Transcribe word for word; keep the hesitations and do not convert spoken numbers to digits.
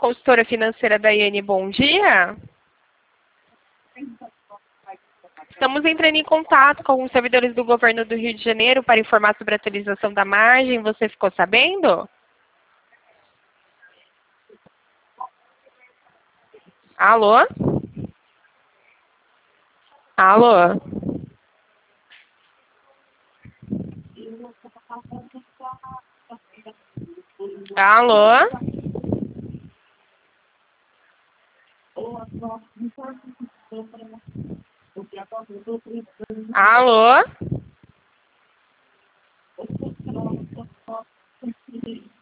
consultora financeira Daiane, bom dia. Estamos entrando em contato com os servidores do governo do Rio de Janeiro para informar sobre a atualização da margem. Você ficou sabendo? Alô? Alô? Alô? Alô?